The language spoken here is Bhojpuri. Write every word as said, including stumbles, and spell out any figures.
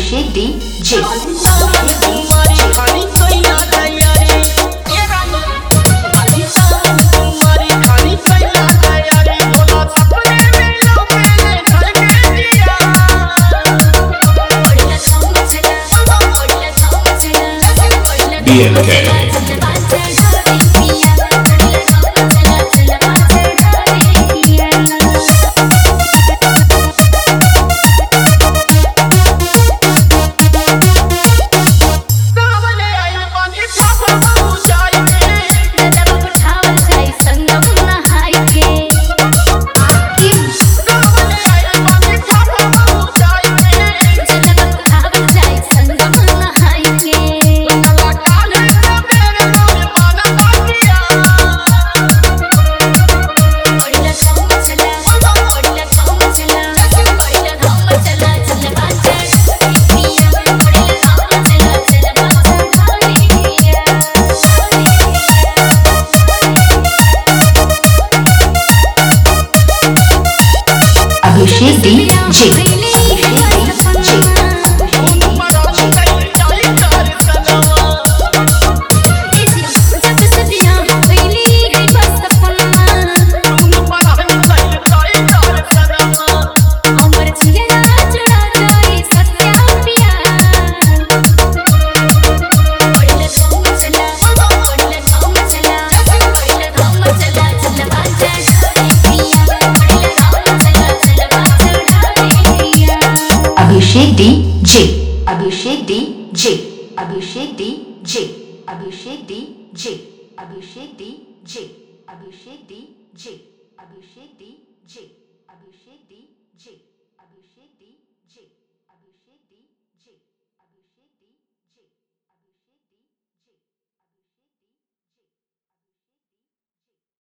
Abhishek D J B N K Abhishek D J Abhishek D J Abhishek D J Abhishek D J Abhishek D J Abhishek D J Abhishek D J Abhishek D J Abhishek D J Abhishek D J Abhishek D जे